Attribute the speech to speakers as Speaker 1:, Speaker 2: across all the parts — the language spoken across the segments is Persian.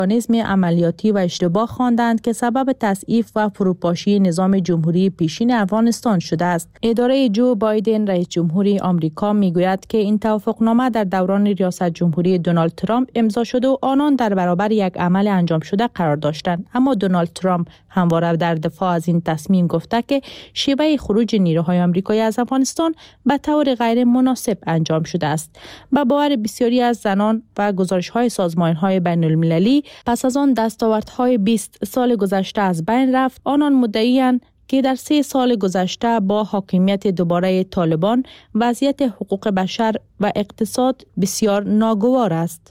Speaker 1: مکانیزم عملیاتی و اشتباه خواندند که سبب تضعیف و فروپاشی نظام جمهوری پیشین افغانستان شده است. اداره جو بایدن رئیس جمهوری آمریکا میگوید که این توافقنامه در دوران ریاست جمهوری دونالد ترامپ امضا شده و آنان در برابر یک عمل انجام شده قرار داشتند، اما دونالد ترامپ همواره در دفاع از این تصمیم گفته که شیوه خروج نیروهای آمریکایی از افغانستان به طور غیر مناسب انجام شده است. به باور بسیاری از زنان و گزارش‌های سازمان‌های بین‌المللی، پس از آن دستاوردهای 20 سال گذشته از بین رفت، آنان مدعی‌اند که در 3 سال گذشته با حاکمیت دوباره طالبان وضعیت حقوق بشر و اقتصاد بسیار ناگوار است.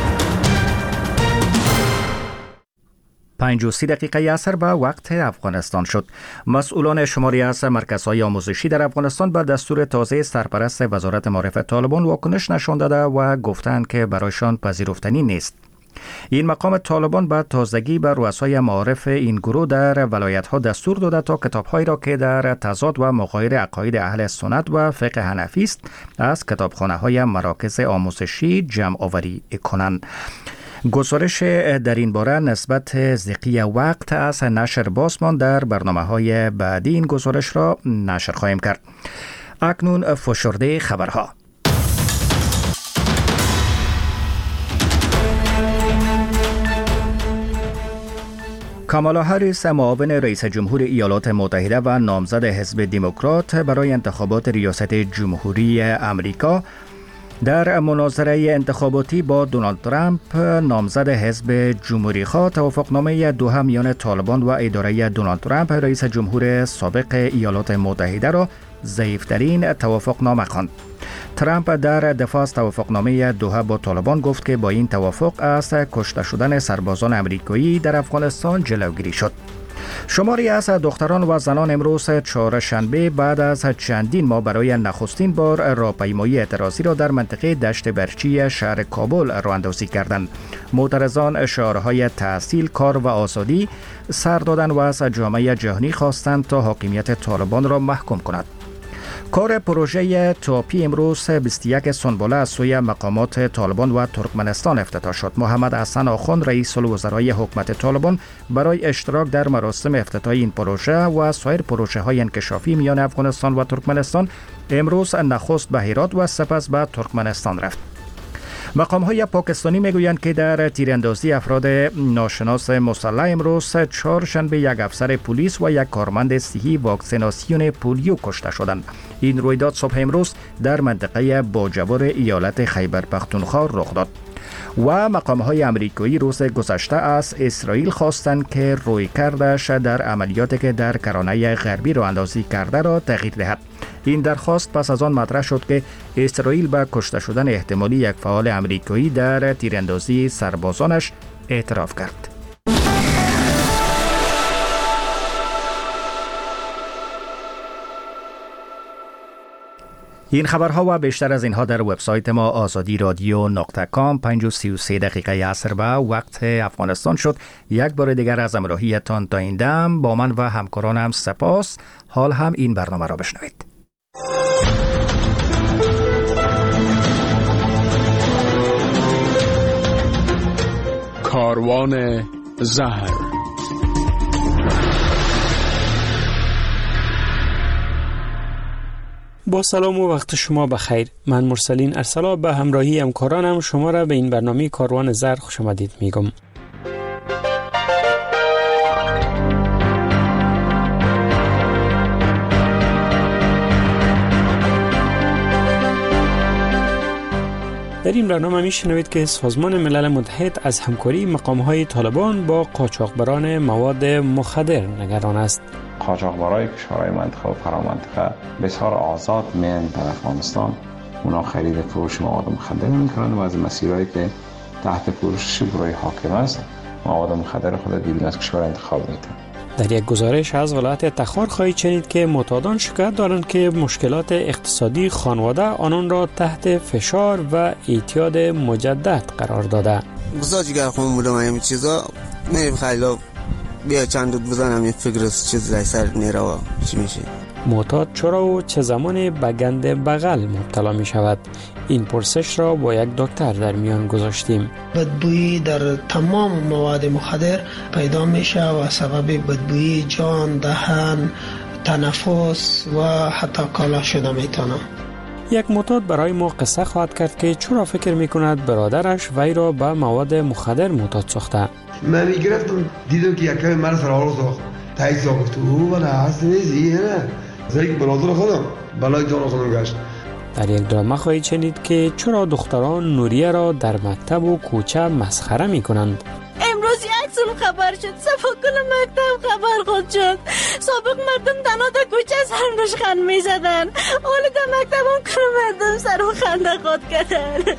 Speaker 2: 53 دقیقه عصر به وقت افغانستان شد. مسئولان شماری از مرکزهای آموزشی در افغانستان به دستور تازه سرپرست وزارت معارف طالبان واکنش نشان داده و گفتند که برایشان پذیرفتنی نیست. این مقام طالبان به تازگی به رؤسای معارف این گروه در ولایت‌ها دستور داده تا کتاب‌هایی را که در تضاد و مغایر عقاید اهل سنت و فقه حنفی است از کتابخانه‌های مراکز آموزشی جمع آوری کنند. گزارش در این باره نسبت ذیقی وقت از نشر بازمان در برنامه‌های بعدی این گزارش را نشر خواهیم کرد. اکنون فشرده خبرها. کامالا هریس، معاون رئیس جمهور ایالات متحده و نامزد حزب دموکرات برای انتخابات ریاست جمهوری امریکا، در مناظره انتخاباتی با دونالد ترامپ نامزد حزب جمهوری‌خواه توافقنامه دوحه میان طالبان و اداره دونالد ترامپ رئیس جمهور سابق ایالات متحده را ضعیف‌ترین توافقنامه خواند. ترامپ در دفاع از توافقنامه دوحه با طالبان گفت که با این توافق از کشته شدن سربازان امریکایی در افغانستان جلوگیری شد. شماری از دختران و زنان امروز چهارشنبه بعد از چندین ماه برای نخستین بار راهپیمایی اعتراضی را در منطقه دشت برچی شهر کابل راه‌اندازی کردند. معترضان شعارهای تحصیل، کار و آزادی سر دادند و از جامعه جهانی خواستند تا حاکمیت طالبان را محکوم کند. کار پروژه تاپی امروز 21 سنباله از سوی مقامات طالبان و ترکمنستان افتتاح شد. محمد حسن آخوند، رئیس الوزرای حکومت طالبان، برای اشتراک در مراسم افتتاح این پروژه و سایر پروژه های انکشافی میان افغانستان و ترکمنستان امروز نخست به هرات و سپس به ترکمنستان رفت. مقام‌های پاکستانی میگویند که در تیراندازی افراد ناشناس مسلح امروز چهارشنبه یک افسر پلیس و یک کارمند صحی واکسیناسیون پولیو کشته شدند. این رویداد صبح امروز در منطقه باجوار ایالت خیبر پختونخوا رخ داد. و مقام‌های امریکایی روز گذشته از اسرائیل خواستند که رویکردش در عملیاتی که در کرانه غربی راه اندازی کرده را تغییر دهد. این درخواست پس از آن مطرح شد که اسرائیل به کشته شدن احتمالی یک فعال امریکایی در تیراندازی سربازانش اعتراف کرد. این خبرها و بیشتر از اینها در وبسایت ما azadi.radio.com. 5:33 دقیقه عصر به وقت افغانستان شد. یک بار دیگر از همراهیتان تا این دم با من و همکارانم سپاس. حال هم این برنامه را بشنوید.
Speaker 3: کاروان زهر. با سلام و وقت شما بخیر. من مرسلین ارسلا به همراهی همکارانم شما را به این برنامه کاروان زهر خوش آمدید میگم. در این برنامه میشنوید که سازمان ملل متحد از همکاری مقام‌های طالبان با قاچاقبران مواد مخدر نگران است.
Speaker 4: قاچاقبرای کشورهای منطقه و فرامنطقه بسیار آزاد میان در افغانستان، اونا خرید فروش مواد مخدر میکنند و از مسیرهایی که تحت پوشش گروه حاکم است مواد مخدر خود بیرون از کشور انتخاب میکنند.
Speaker 3: در یک گزارش از ولایت تخار خواهید شنید که معتادان شکایت دارند که مشکلات اقتصادی خانواده آنان را تحت فشار و اعتیاد مجدد قرار داده.
Speaker 5: گذاشت که خون بودم این چیزا میریم خیلی بیا چند دود بزنم این فکر چیز رای سر نیره و چی میشه.
Speaker 3: معتاد چرا و چه زمان به گند بغل مبتلا می شود؟ این پرسش را با یک دکتر در میان گذاشتیم.
Speaker 6: بدبویی در تمام مواد مخدر پیدا میشه و سبب بدبویی جان، دهن، تنفس و حتی کالا شده میتونه.
Speaker 3: یک معتاد برای ما قصه خواهد کرد که چرا فکر میکند برادرش وی را به مواد مخدر معتاد ساخته.
Speaker 7: من میگرفتم دیدم که یکم من سر آرو ساخت تایید ساخت و نه هست نیزی نه زیگ برادر خودم بلای جان خودم گشت.
Speaker 3: در یک درامه خواهید شنید که چرا دختران نوریه را در مکتب و کوچه مسخره میکنند.
Speaker 8: امروز یک سال خبر شد، صفا کل مکتب خبر خود شد. سابق مردم تنها در کوچه سرم روش خند می زدن، حالا در مکتب هم کل مردم سرم خنده خود کردن.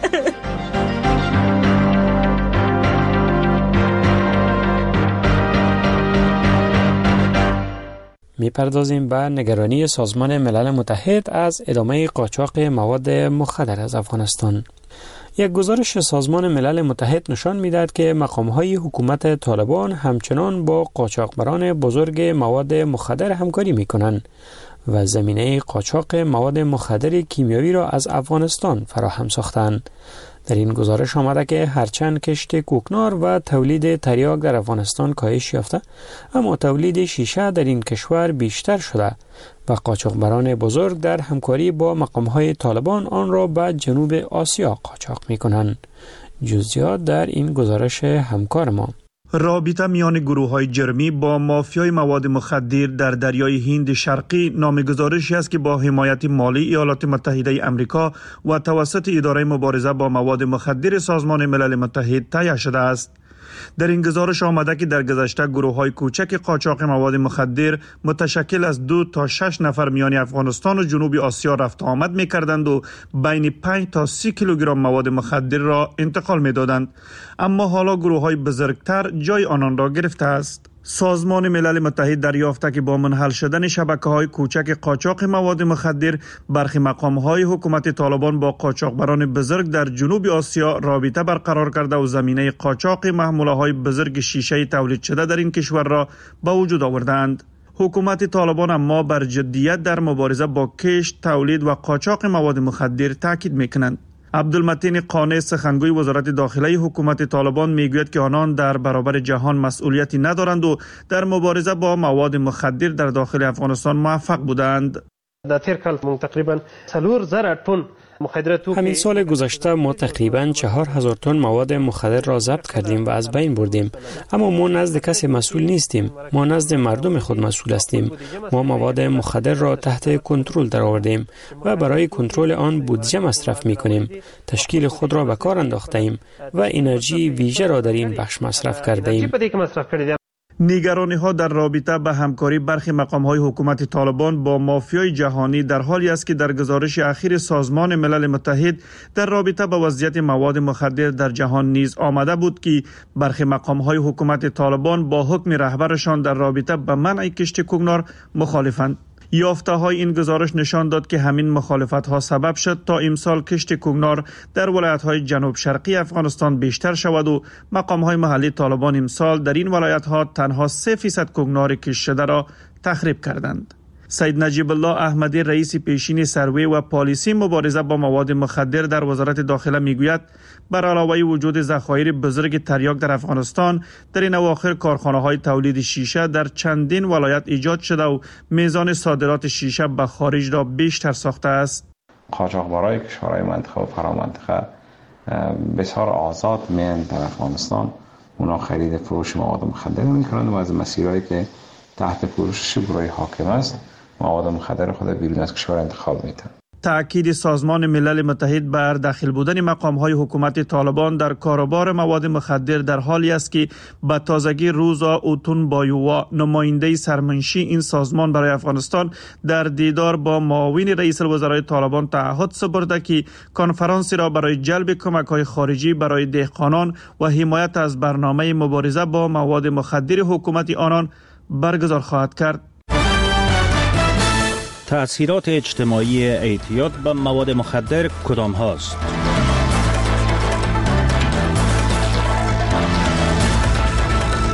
Speaker 3: میپردازیم به نگرانی سازمان ملل متحد از ادامه قاچاق مواد مخدر از افغانستان. یک گزارش سازمان ملل متحد نشان می‌دهد که مقام‌های حکومت طالبان همچنان با قاچاقبران بزرگ مواد مخدر همکاری می‌کنند و زمینه قاچاق مواد مخدر کیمیایی را از افغانستان فراهم ساختند. در این گزارش آمده که هرچند کشت کوکنار و تولید تریاک در افغانستان کاهش یافته، اما تولید شیشه در این کشور بیشتر شده و قاچاقبران بزرگ در همکاری با مقام‌های طالبان آن را به جنوب آسیا قاچاق می‌کنند. جزئیات در این گزارش همکار ما.
Speaker 9: رابطه میان گروه‌های جرمی با مافیای مواد مخدر در دریای هند شرقی نامگذارشی است که با حمایت مالی ایالات متحده آمریکا و توسط اداره مبارزه با مواد مخدر سازمان ملل متحد تهیه شده است. در این گزارش آمده که در گذشته گروه‌های کوچک قاچاق مواد مخدر متشکل از 2 تا 6 نفر میان افغانستان و جنوب آسیا رفت آمد می‌کردند و بین 5 تا 30 کیلوگرم مواد مخدر را انتقال می‌دادند، اما حالا گروه‌های بزرگتر جای آنان را گرفته است. سازمان ملل متحد دریافته که با منحل شدن شبکه‌های کوچک قاچاق مواد مخدر، برخی مقام‌های حکومت طالبان با قاچاقبران بزرگ در جنوب آسیا رابطه برقرار کرده و زمینه قاچاق محموله‌های بزرگ شیشه تولید شده در این کشور را به وجود آوردند. حکومت طالبان اما بر جدیت در مبارزه با کشت، تولید و قاچاق مواد مخدر تاکید می‌کنند. عبدالمتین قانع سخنگوی وزارت داخله حکومت طالبان میگوید که آنان در برابر جهان مسئولیتی ندارند و در مبارزه با مواد مخدر در داخل افغانستان موفق بودند.
Speaker 10: در تیر کال تقریبا 4,000 تن
Speaker 3: همین سال گذشته ما تقریباً 4,000 تن مواد مخدر را ضبط کردیم و از بین بردیم، اما ما نزد کسی مسئول نیستیم، ما نزد مردم خود مسئول هستیم. ما مواد مخدر را تحت کنترل درآوردیم و برای کنترل آن بودجه مصرف می‌کنیم. تشکیل خود را به کار انداخته‌ایم و انرژی ویژه را در این بخش مصرف کرده‌ایم.
Speaker 9: نگرانی‌ها در رابطه به همکاری برخی مقام‌های حکومت طالبان با مافیای جهانی در حالی است که در گزارش اخیر سازمان ملل متحد در رابطه با وضعیت مواد مخدر در جهان نیز آمده بود که برخی مقام‌های حکومت طالبان با حکم رهبرشان در رابطه به منع کشت کوکنار مخالفند. یافته‌های این گزارش نشان داد که همین مخالفت‌ها سبب شد تا امسال کشت کوکنار در ولایت‌های جنوب شرقی افغانستان بیشتر شود و مقام‌های محلی طالبان امسال در این ولایت‌ها تنها 3% کوکنار کشت شده را تخریب کردند. سید نجیب الله احمدی رئیس پیشین سروی و پالیسی مبارزه با مواد مخدر در وزارت داخله میگوید بر علاوه وجود ذخایر بزرگ تریاک در افغانستان، در این اواخر کارخانه‌های تولید شیشه در چندین ولایت ایجاد شده و میزان صادرات شیشه به خارج را بیشتر ساخته است.
Speaker 4: قاچاقبرای کشورهای منطقه و فرامنطقه بسیار آزاد میان در افغانستان، اونا خرید فروش مواد مخدر میکنند و از مسیرهایی که تحت پوشش شورای حاکم است مواد مخدر خود بیرون از کشور انتقال میدن.
Speaker 9: تأکید سازمان ملل متحد بر داخل بودن مقام‌های حکومت طالبان در کاروبار مواد مخدر در حالی است که به تازگی روزا اوتون بایووا، نماینده سرمنشی این سازمان برای افغانستان، در دیدار با معاون رئیس الوزرای طالبان تعهد سپرده که کنفرانسی را برای جلب کمک‌های خارجی برای دهقانان و حمایت از برنامه مبارزه با مواد مخدر حکومت آنان برگزار خواهد کرد.
Speaker 11: تأثیرات اجتماعی اعتیاد به مواد مخدر کدام هاست؟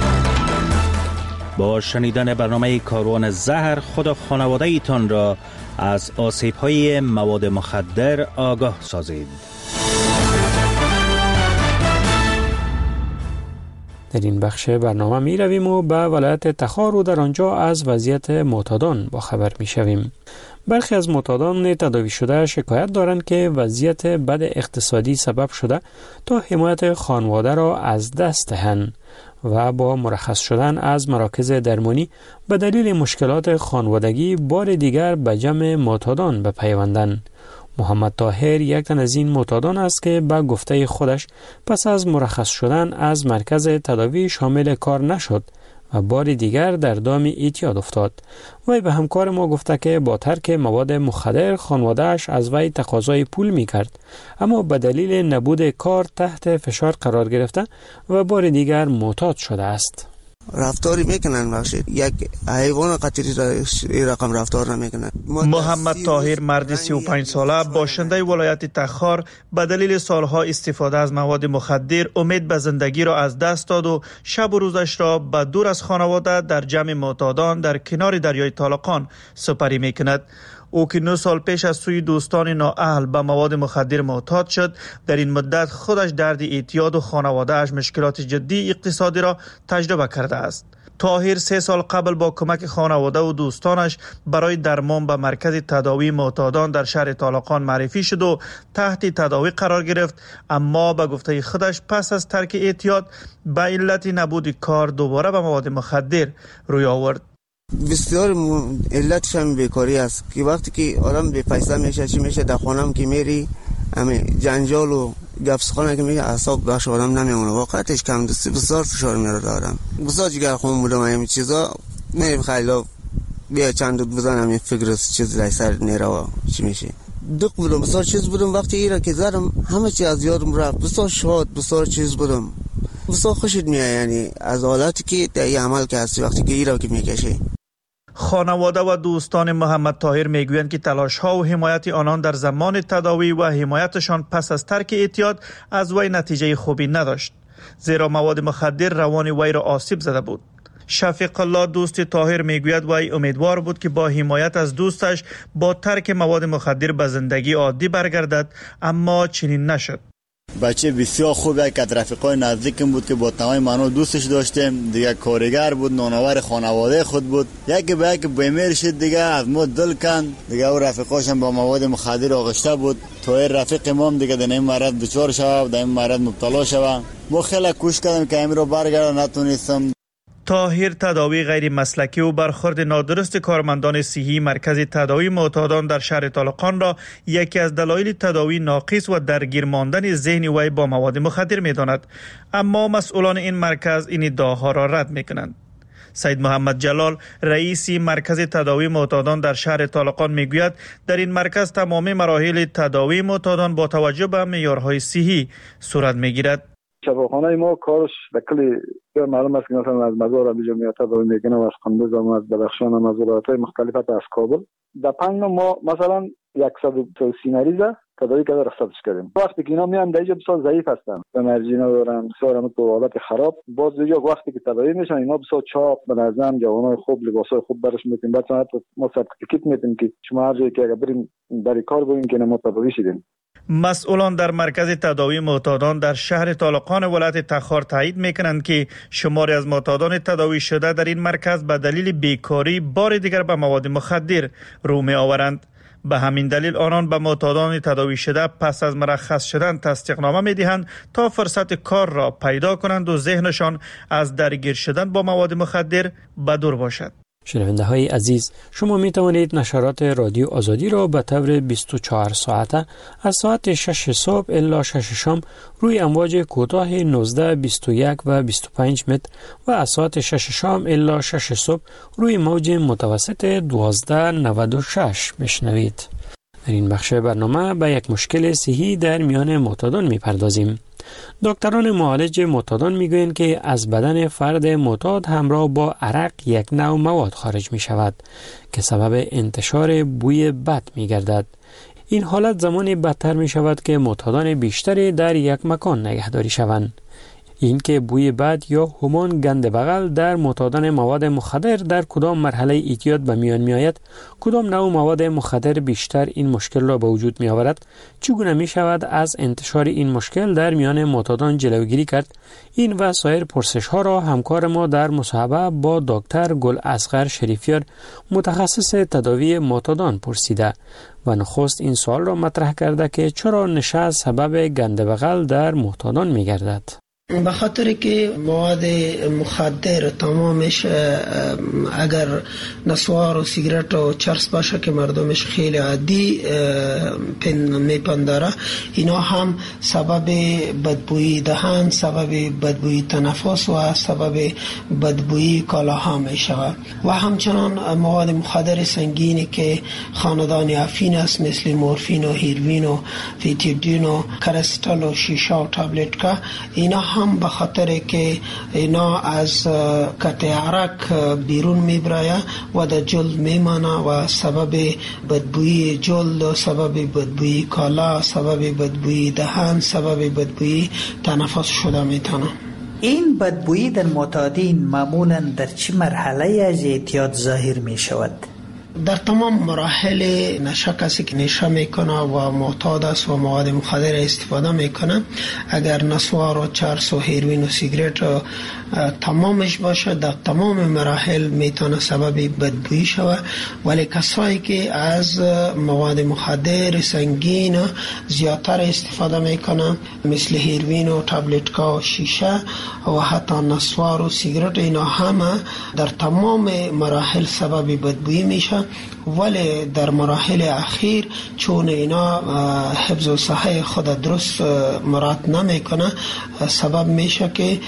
Speaker 11: با شنیدن برنامه کاروان زهر خدا خانواده ایتان را از آسیب‌های مواد مخدر آگاه سازید.
Speaker 3: در این بخش برنامه می رویم و به ولایت تخار و در آنجا از وضعیت معتادان با خبر می شویم. برخی از معتادان تداوی شده شکایت دارند که وضعیت بد اقتصادی سبب شده تا حمایت خانواده را از دست دهند و با مرخص شدن از مراکز درمانی به دلیل مشکلات خانوادگی بار دیگر به جمع معتادان بپیوندند. محمد طاهر یک تن از این معتادان است که به گفته خودش پس از مرخص شدن از مرکز تداوی شامل کار نشد و بار دیگر در دام اعتیاد افتاد. وی به همکار ما گفته که با ترک مواد مخدر خانواده‌اش از وی تقاضای پول می‌کرد، اما به دلیل نبود کار تحت فشار قرار گرفته و بار دیگر معتاد شده است.
Speaker 5: رفتاری میکنن بخشید، یک حیوان قطری را رقم رفتار نمیکنن.
Speaker 9: محمد طاهر مرد 35 ساله باشنده ولایت تخار به دلیل سالها استفاده از مواد مخدر امید به زندگی را از دست داد و شب و روزش را به دور از خانواده در جمع معتادان در کنار دریای طالقان سپری میکند. او که 9 سال پیش از سوی دوستان نااهل به مواد مخدر معتاد شد، در این مدت خودش درد اعتیاد و خانواده‌اش مشکلات جدی اقتصادی را تجربه کرده است. طاهر 3 سال قبل با کمک خانواده و دوستانش برای درمان به مرکز تداوی معتادان در شهر طالقان معرفی شد و تحت تداوی قرار گرفت، اما به گفته خودش پس از ترک اعتیاد به علت نبود کار دوباره به مواد مخدر روی آورد.
Speaker 5: بسیار علتش هم بیکاری است که وقتی که آدم به پیسه میشه چی میشه، در خانم که میری همه جنجال و گپسخانه که میگه اعصاب بخش آدم نمیمونه. واقعیتش کم دستی بسیار فشار میاره دارم، بسیار جگر خون بودم همین چیزا میریم خیلی بیا چند دود بزنم این فکر چیز رای سر نیره چی میشه. دق بودم، بسیار چیز بودم. وقتی ایره که زدم همه چی از یادم رفت، بسیار شاد، بسیار چیز بودم، بسیار خوشت میاد یعنی از حالتی که در این عمل که هستی وقتی که ایره که میکشی.
Speaker 9: خانواده و دوستان محمد طاهر میگویند که تلاش‌ها و حمایت آنان در زمان تداوی و حمایتشان پس از ترک اعتیاد از وی نتیجه خوبی نداشت، زیرا مواد مخدر روان وی را آسیب زده بود. شفیق الله دوست طاهر میگوید وی امیدوار بود که با حمایت از دوستش با ترک مواد مخدر به زندگی عادی برگردد، اما چنین نشد.
Speaker 12: بچه بسیار خوبه که رفیقای نزدیکم بود که با تمام منو دوستش داشتیم، دیگه کارگر بود، نانآور خانواده خود بود. یکی به یک بیمار شد دیگه از ما دل کند دیگه، او رفیقاش هم با مواد مخدر آغشته بود. طاهر رفیق ما دیگه در این مرض دچار شد، در این مرض مبتلا شد. ما خیلی کوشش کردم که امروز برگردم، نتونستم.
Speaker 9: طاهر تداوی غیر مسلکی و برخورد نادرست کارمندان صحی مرکز تداوی معتادان در شهر طالقان را یکی از دلایل تداوی ناقص و درگیر ماندن ذهن وی با مواد مخدر می‌داند، اما مسئولان این مرکز این ادعاها را رد می‌کنند. سید محمد جلال رئیس مرکز تداوی معتادان در شهر طالقان میگوید در این مرکز تمام مراحل تداوی معتادان با توجه به معیارهای صحی صورت می‌گیرد.
Speaker 13: شفاخانه ما کارش در کلی معلوم است که مثلا از مزار اینجا میاد تداوی میکنه و از قندوز هم از بدخشان هم از ولایت‌های مختلف از کابل. در 5 ما مثلا 130 مریض تداوی کرده رخصتش کردیم. وقتی که اینا میان در اینجا بسیار ضعیف هستن، انرژی ندارن، بسیار هم تو حالت خراب. باز دیگه وقتی که تداوی میشن اینا بسیار چاق، بنظم جوانای خوب، لباسای خوب برش میتیم. بعد ما سرتیفیکیت میتیم که شما هر جایی که اگر بریم برای کار بریم که ما تداوی شدیم.
Speaker 9: مسئولان در مرکز تداوی معتادان در شهر طالقان ولایت تخار تایید میکنند که شماری از معتادان تداوی شده در این مرکز به دلیل بیکاری بار دیگر به مواد مخدر رو می آورند. به همین دلیل آنان به معتادان تداوی شده پس از مرخص شدن تصدیقنامه می دهند تا فرصت کار را پیدا کنند و ذهنشان از درگیر شدن با مواد مخدر به دور باشد.
Speaker 3: شنونده های عزیز، شما می توانید نشرات رادیو آزادی را به طور 24 ساعته از ساعت 6 صبح الی 6 شام روی امواج کوتاه 19، 21 و 25 متر و از ساعت 6 شام الی 6 صبح روی موج متوسط 1296 بشنوید. در این بخش برنامه به یک مشکل صحی در میان معتادان می پردازیم. دکتران معالج معتادان میگویند که از بدن فرد معتاد همراه با عرق یک نوع مواد خارج می شود که سبب انتشار بوی بد می گردد. این حالت زمانی بدتر می شود که معتادان بیشتری در یک مکان نگهداری شوند. اینکه بوی بد یا همان گند بغل در معتادان مواد مخدر در کدام مرحله اعتیاد به میان می آید، کدام نوع مواد مخدر بیشتر این مشکل را به وجود می آورد، چگونه می شود از انتشار این مشکل در میان معتادان جلوگیری کرد، این و سایر پرسش ها را همکار ما در مصاحبه با دکتر گل اصغر شریفیار متخصص تداوی معتادان پرسیده و نخست این سوال را مطرح کرده که چرا نشه سبب گند بغل در معتادان می گردد.
Speaker 6: به خاطر که مواد مخدر تمامش اگر نسوار و سیگرت و چرس باشه که مردمش خیلی عادی میپنداره، اینا هم سبب بدبویی دهان، سبب بدبویی تنفس و سبب بدبویی کالاها میشود. و همچنان مواد مخدر سنگینی که خاندان افین است مثل مورفین و هیروین و فیتیدین و کرستال و شیشه و تابلت، اینا هم به خاطر که اینا از قطع عرق بیرون میبرایه و در جلد میمانه و سبب بدبویی جلد و سبب بدبویی کالا، سبب بدبویی دهان، سبب بدبویی تنفس شده میتونه.
Speaker 14: این بدبویی در معتادین معمولا در چه مرحله از اعتیاد ظاهر می شود؟
Speaker 6: در تمام مراحل نشه کسی که نشه میکنه و معتاد است و مواد مخدر استفاده میکنه، اگر نسوار و چرس و هیروین و سیگرت تمامش باشه، در تمام مراحل میتونه سبب بدبویی شود. ولی کسایی که از مواد مخدر سنگین زیادتر استفاده میکنه مثل هیروین و تابلت‌ها و شیشه و حتی نسوار و سیگرت، اینا همه در تمام مراحل سبب بدبویی میشه. ولی در مراحل اخیر چون اینا حفظ صحه خود درست مراعات نمیکنه، سبب میشه که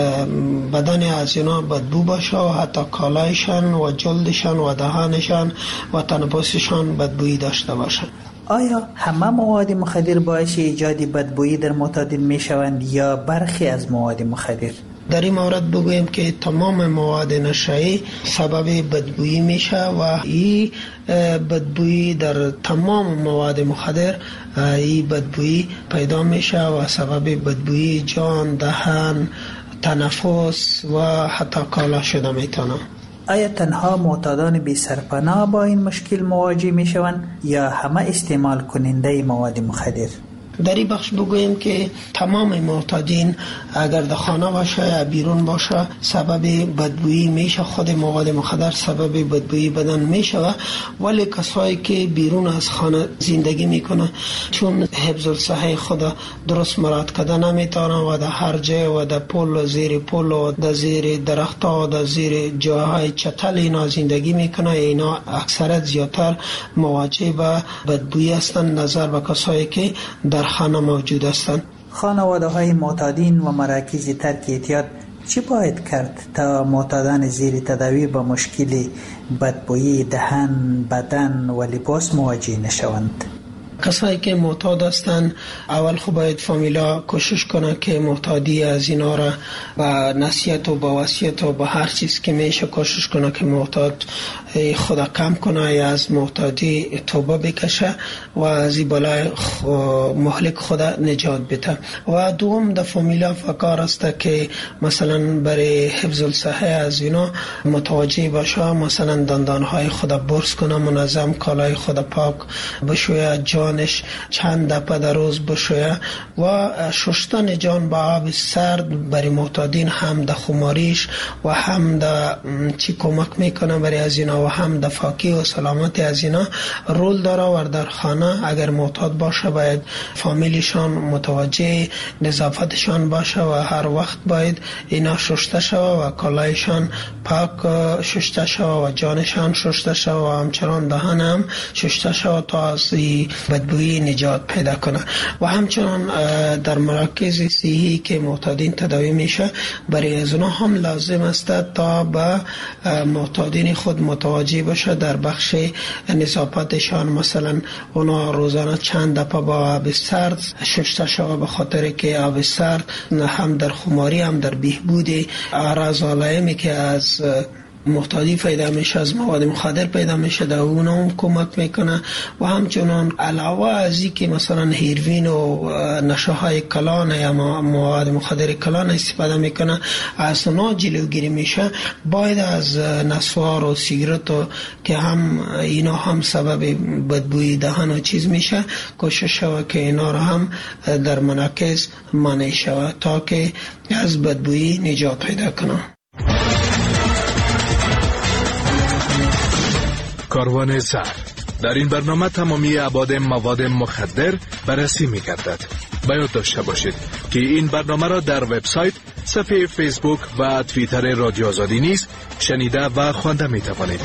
Speaker 6: بدن از اینا بدبو باشه و حتی کالایشان و جلدشان و دهانشان و تنفسشان بدبویی داشته باشه.
Speaker 14: آیا همه مواد مخدر باعث ایجاد بدبویی در معتادین میشوند یا برخی از مواد مخدر؟
Speaker 6: در این مورد بگویم که تمام مواد نشه‌ای سبب بدبویی میشه و این بدبویی در تمام مواد مخدر این بدبویی پیدا میشه و سبب بدبویی جان، دهان، تنفس و حتی کالا شده میتونه.
Speaker 14: آیا تنها معتادان بی سرپناه با این مشکل مواجه میشوند یا همه استعمال کننده مواد مخدر؟
Speaker 6: در این بخش بگویم که تمام معتادین اگر در خانه باشه یا بیرون باشه سبب بدبویی میشه. خود مواد مخدر سبب بدبویی بدن میشه، ولی کسایی که بیرون از خانه زندگی میکنه چون حفظ صحه خود درست مراعات کرده نمیتونه و در هر جای و در پل و زیر پل و در زیر درخت‌ها و در زیر جاهای چتل اینا زندگی میکنه، اینا اکثرت زیادتر مواجه به بدبویی هستند نظر به کسایی که در خانه موجود هستند.
Speaker 14: خانواده های معتادین و مراکز ترک اعتیاد چی باید کرد تا معتادان زیر تداوی با مشکل بدبویی دهان، بدن و لباس مواجه نشوند؟
Speaker 6: کسایی که معتاد هستند اول خب باید فامیلا کوشش کنه که معتادی از اینا را با نصیحت و با وصیت و با هر چیز که میشه کوشش کنه که معتاد خدا کم کنه یا از معتادی توبه بکشه و از این بلای مهلک خدا نجات بده. و دوم در فامیلا فکر است که مثلا برای حفظ الصحه از اینا متوجه باشه، مثلا دندانهای خدا برس کنه، منظم کالای خدا پاک بشویه، جانش چند دفعه در روز بشویه و شستن جان با آب سرد برای معتادین هم در خماریش و هم در چی کمک میکنه برای از اینا و هم در فاکی و سلامتی از اینا رول داره. و در خانه اگر معتاد باشه باید فامیلیشان متوجه نظافتشان باشه و هر وقت باید اینا شسته شوه و کالایشان پاک شسته شوه و جانشان شسته شوه و همچنان دهان هم شسته شوه تا از بدبویی نجات پیدا کنه. و همچنان در مراکز صحی که معتادین تداوی میشه برای از اونها هم لازم است تا به معتادین خود متوجه باشه در بخش نظافتشان، مثلا اونا روزانه چند دفعه با آب سرد شسته شوه، به خاطر که آب سرد هم در خماری هم در بهبود اعراض علائمی که از محتاجی پیدا میشه، از مواد مخدر پیدا میشه، در اونا هم کمک میکنه. و همچنان علاوه از این که مثلا هیروین و نشه های کلان یا مواد مخدر کلان استفاده میکنه، از اونا جلوگیری میشه. باید از نسوار و سیگرت که هم اینا هم سبب بدبوی دهان و چیز میشه، کوشش شود که اینا رو هم در مراکز مانع شود تا که از بدبویی نجات پیدا کنه.
Speaker 15: کاروان سر در این برنامه تمامی ابعاد مواد مخدر بررسی می‌گردد. باید داشته باشید که این برنامه را در وبسایت، صفحه فیسبوک و توییتر رادیو آزادی نیز شنیده و خوانده می‌توانید.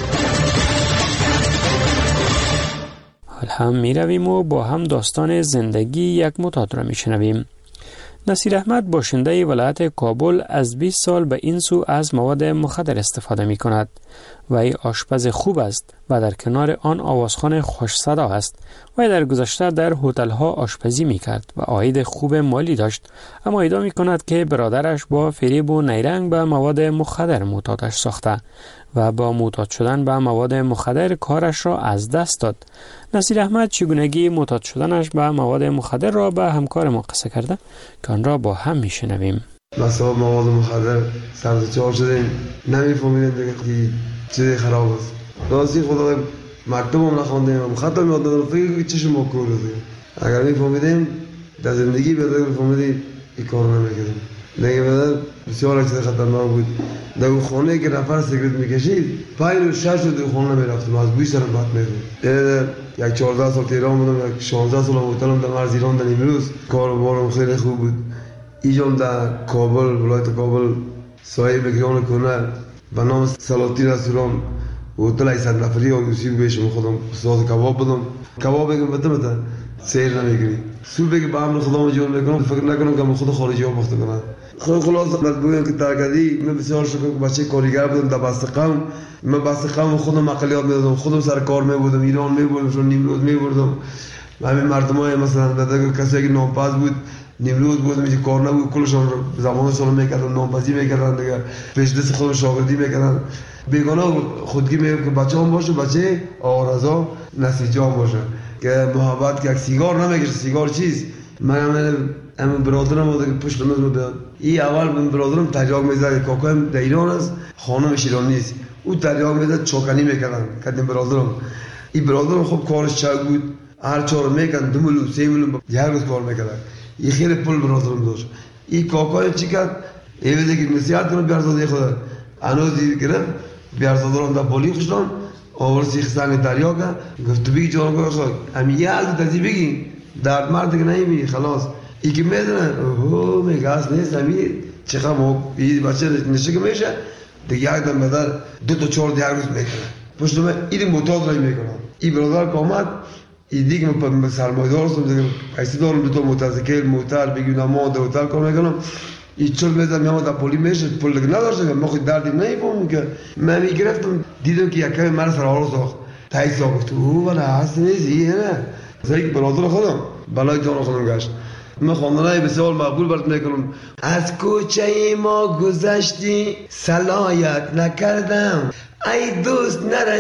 Speaker 3: حال هم می‌رویم و با هم داستان زندگی یک معتاد را می‌شنویم. نصیر احمد باشنده ولایت کابل از 20 سال به این سو از مواد مخدر استفاده می کند. وی آشپز خوب است و در کنار آن آوازخوان خوش صدا است. وی در گذشته در هتل‌ها آشپزی می کرد و عاید خوب مالی داشت، اما ادعا می کند که برادرش با فریب و نیرنگ به مواد مخدر معتادش ساخته و با معتاد شدن به مواد مخدر کارش را از دست داد. نصیر احمد چگونگی معتاد شدنش به مواد مخدر را به همکار ما قصه کرده که آن را با هم میشنویم.
Speaker 7: مثلا مواد مخدر سرزچار شدیم، نمیفهمیدیم دیگه چیزی خراب است. راستی خدا مکتوب هم نخواندیم، خطا میاد ندارم، فکر که چشم ما کور دادیم. اگر میفهمیدیم در زندگی بهتر میفهمیدیم این کار نمیکردیم. دیگه بهتر بسیار چیز خطرناک بود. در اون خانه که نفر سیگرت میکشید 5 و 6 رو در خانه میرفتیم، از بوی سرم بد میدیم. یک 14 سال تهران بودم، یک 16 سال هتلم در مرز ایران در نیمروز. کاروبارم خیلی خوب بود. اینجام در کابل، ولایت کابل صاحب گران کنه به نام سلاطین رستوران هتل 100 نفری آگوسی بهشم خودم ساز کباب بدم. کباب بگم بده سیر نمیگیری. صبح که با هم خودم جون میکنم، فکر نکنم که من خود خارجی ها بخته کنم. خلاص مجبورم که ترکدی. من بسیار شکر که بچه کارگر بودم در بستقم. من بستقم خودم مقالیات میدادم، خودم سر کار میبودم، ایران میبردم، چون نیمروز میبردم. همین مردمای مثلا در کسی که نامپز بود نیمروز بودم، اینجا کار نبود، کلشان زبانشان میکردن، نامپزی میکردن دیگه، پیش دست خودم شاگردی میکردن. بیگانه خودگی میگم که بچه هم باشه، بچه آرزا نسیجان باشه که محبت که یک سیگار نمیکشه. سیگار چیست؟ من برادرم بود که پشت نظر بیاد. این اول من برادرم تریاق میزد، کاکایم در ایران است، خانمش ایرانی است. او تریاق میزد، چوکنی میکردن کردیم برادرم. این برادرم خب کارش چاق بود، هر چهار میکردن 2 میلیون 3 میلیون یک روز کار میکردن. این خیلی پول برادرم داشت. این کاکایم چی کرد؟ ایوه که نصیحت کنم بیارزاده خدا هنوز دیر گرفت، بیارزاده رو در پولی خوشتان آور سیخستان دریا که گفت تو بگی جانگاه خواهد امی یه حال تازی بگی درد مرد که نمیبینی خلاص. ای که میدونه اوه میگه از نیست امی چقدر این بچه نشه که میشه دیگه یک دم بدر 2 تا 4 دیگر روز میکنه. پشت من این معتاد رای میکنم. این برادر که آمد این دیگه من سرمایدار هستم دیگه ایسی دارم 2 تا موترسیکل موتر بگیم نمان در هتل کار میکنم. این چل میزم میام در پولی میشه پول دیگه نداشتم، ما خود دردی نمیفهمم که من میگرفتم دیدم که یکمی من سر آرو ساخت تایید گفت او ولی هست نیزی نه زایی که برادر خودم بلای جان خودم گشت. من خواندنهای بسیار مقبول برات میکنم. از کوچه ما گذشتی صلایت نکردم، ای دوست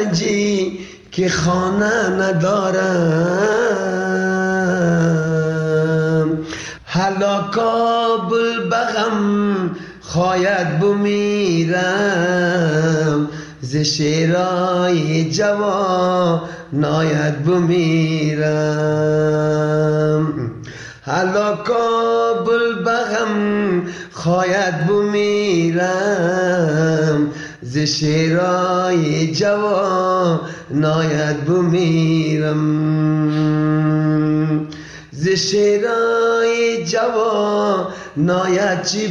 Speaker 7: نرنجی که خانه ندارم. حالا کابل بغم خواید بمیرم، ز شیرای جوان ناید بمیرم. حالا کابل بغم خواید بمیرم، ز شیرای جوان ناید بمیرم. ز شیرای جوان ناید چی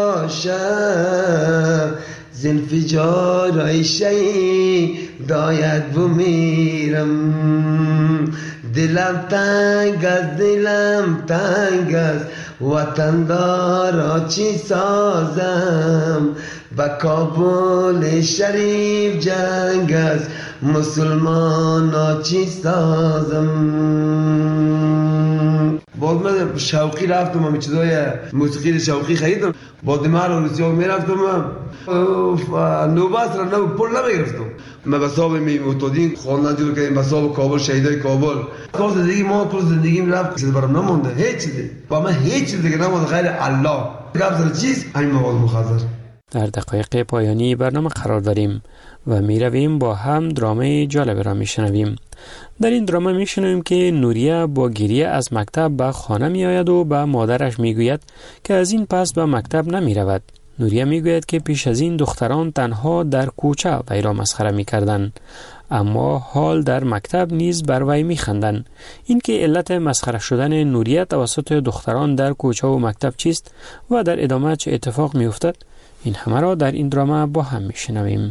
Speaker 7: باشد، ز انفجارای شهید داید بمیرم. دلم تنگ از دلم تنگ است، وطن دارا چی سازم. با کابل شریف جنگ است، مسلمان چی سازم. باز من شوقی رفتم، همین چیزای موسیقی شوقی خریدم. با دمار و روسیه میرفتم، نوبت را پول نمیگرفتم. من به حساب معتادین خواندن جلو کردیم، به حساب کابل، شهیدای کابل. کار زندگی ما کل زندگیم رفت، چیز برام نمونده، هیچ چیزی. با من هیچ چیز دیگه نمونده غیر الله. قبل چیز همین مواد مخدر.
Speaker 3: در دقایق پایانی برنامه قرار داریم و می رویم با هم درامه جالب را می شنویم. در این درامه می شنویم که نوریه با گریه از مکتب به خانه می آید و به مادرش می گوید که از این پس به مکتب نمی رود. نوریه می گوید که پیش از این دختران تنها در کوچه وی را مسخره می کردن، اما حال در مکتب نیز بر وی می خندن. این که علت مسخره شدن نوریه توسط دختران در کوچه و مکتب چیست و در ادامه چه اتفاق می افتد، این همه را در این درامه با هم می شنویم.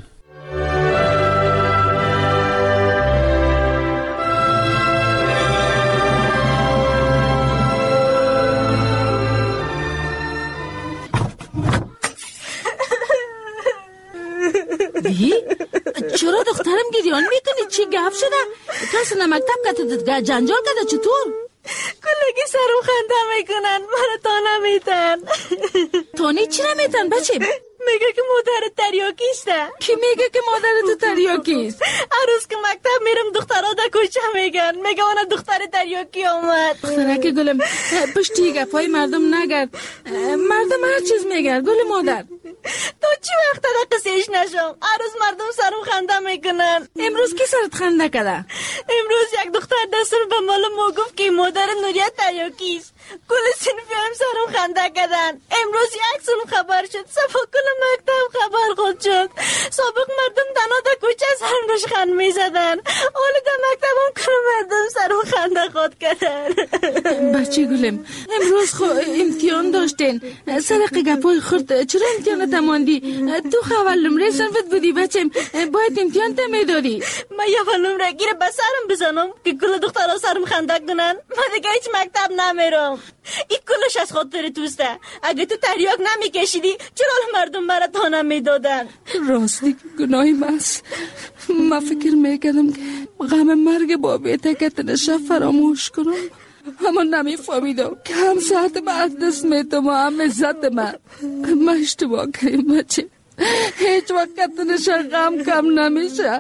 Speaker 8: چرا دخترم گریان میکنی؟ چی گفت شده؟ کسی نمکتب که جنجال کرده؟ چطور؟
Speaker 16: کلگی سرم خنده میکنن، مرا تا نمیتن.
Speaker 8: تانی چی نمیتن بچه؟
Speaker 16: میگه که مادر تریاکیسته.
Speaker 8: کی میگه که مادر تو تریاکیست؟
Speaker 16: هر روز که مکتب میرم دخترها در کوچه میگن، میگه اون دختر تریاکی آمد.
Speaker 8: دخترک گلم پشتی گپای مردم نگرد، مردم هر چیز میگن. گل مادر
Speaker 16: تو چی وقت در قصهش نشم؟ هر روز مردم سرم خنده میکنن.
Speaker 8: امروز کی سرت خنده کرده؟
Speaker 16: امروز یک دختر دستور به مال ما گفت که مادر نوریه تریاکیست. کل صنفی هم سرم خنده کردن. امروز یک سال خبر شد، صفا کل مکتب خبر خود شد. سابق مردم دنا در کوچه سرم روش خند میزدن، حالا در مکتب هم کل مردم سرم خنده خود کردن.
Speaker 8: بچه گلم امروز امتحان داشتین، سرق گپای خورد چرا امتحان تماندی؟ تو خولم ری صنفت بودی بچم، باید امتحان تمیداری.
Speaker 16: من یه ولوم را گیره به سرم بزنم که کل دخترها سرم خنده کنن. من دیگه هیچ مکتب نمیرم. این کلش از خاطر توسته. اگه تو تریاک نمیکشیدی چرا مردم مرا تا نمیدادن؟
Speaker 8: راستی گناهی ماست. من فکر میکردم که غم مرگ بابیته که تنشه فراموش کنم، اما نمیفهمیدم که هم ساعت من دست میتم و هم عزت من اشتباه کردم بچه. هیچ وقت تنشه غم کم نمیشه.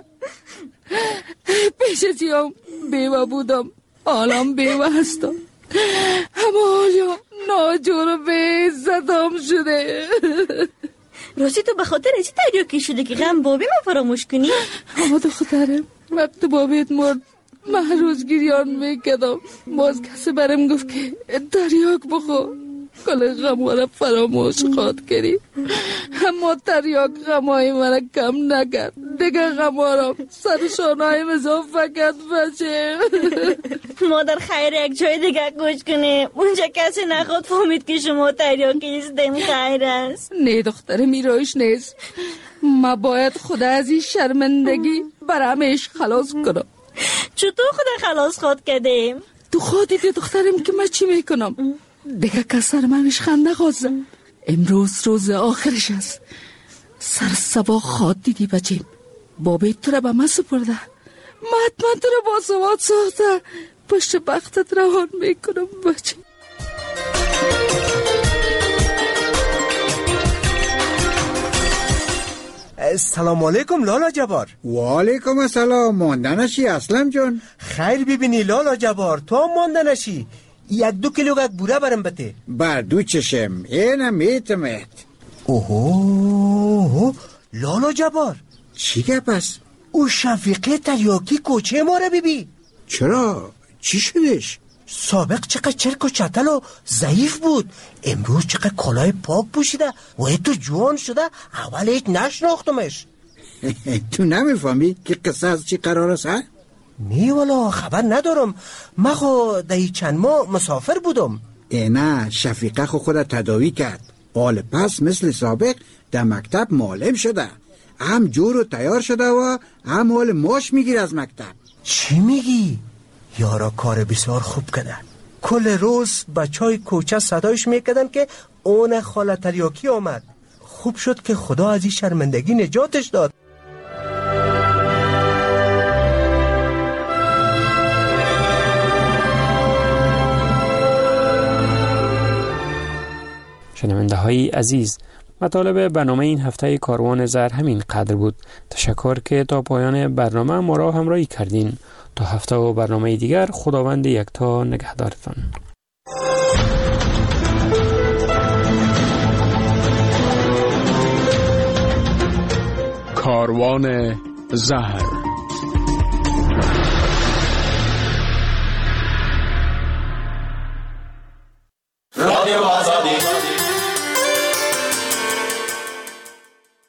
Speaker 8: پیش ازیم بیوه بودم، حالم بیوه هستم، اما حالا ناجور و به عزتم شده.
Speaker 16: راستی تو به خاطر چی تریاکی شده که غم بابی ما فراموش کنی؟
Speaker 8: اما دخترم وقت بابیت مرد من هر روز گریان میکردم، باز کسی برم گفت که تریاک بخور کل غم را فراموش خواهد کردی، اما تریاک غمای مرا کم نکرد. دیگه غما را سرشانهای مزاف فقط بچه.
Speaker 16: مادر خیر یک جای دیگه گوش کنیم، اونجا کسی نخواد فهمید که شما تریاکیستیم. خیر است.
Speaker 8: نه دخترم ایرایش نیست، ما باید خدا از این شرمندگی برامش خلاص کنم.
Speaker 16: چطور خدا خلاص خود کردیم؟
Speaker 8: تو خودی دخترم که من چی میکنم؟ دیگه کسر منش خنده خوزه. امروز روز آخرش است. سر سبا خواد دیدی بچه، بابی تو را به من سپرده، من حتما تو را با سواد ساخته پشت بختت روان میکنم بچه.
Speaker 17: سلام علیکم لالا جبار.
Speaker 18: و علیکم السلام. ماندنشی اسلم جان؟
Speaker 17: خیر ببینی لالا جبار، تو هم ماندنشی. 1-2 کیلو گک بوره برم بته.
Speaker 18: بر دو چشم اینم میتمت.
Speaker 17: اوه لالا جبار
Speaker 18: چی گپ است؟
Speaker 17: او شفیقه تریاکی کوچه ما را ببی.
Speaker 18: چرا؟ چی شدش؟
Speaker 17: سابق چقدر چرک و چتل و ضعیف بود، امروز چقدر کلاه پاک پوشیده و تو جوان شده. اول هیچ نشناختمش.
Speaker 18: تو نمیفهمی که قصه از چی قرار است؟
Speaker 17: نه والا خبر ندارم، من خو دهی چند ماه مسافر بودم.
Speaker 18: نه شفیقه خو خود تداوی کرد، حال پس مثل سابق در مکتب معلم شده، هم جور و تیار شده و هم حال ماش میگیر از مکتب.
Speaker 17: چی میگی؟ یارا کار بسیار خوب کردن. کل روز بچهای کوچه صدایش میکردن که اون خاله تریاکی آمد. خوب شد که خدا از این شرمندگی نجاتش داد.
Speaker 3: شنونده های عزیز، مطالب برنامه این هفته کاروان زر همین قدر بود. تشکر که تا پایان برنامه ما را همراهی کردین. تا هفته و برنامه دیگر، خداوند یکتا نگهدارتان.
Speaker 15: کاروان زهر.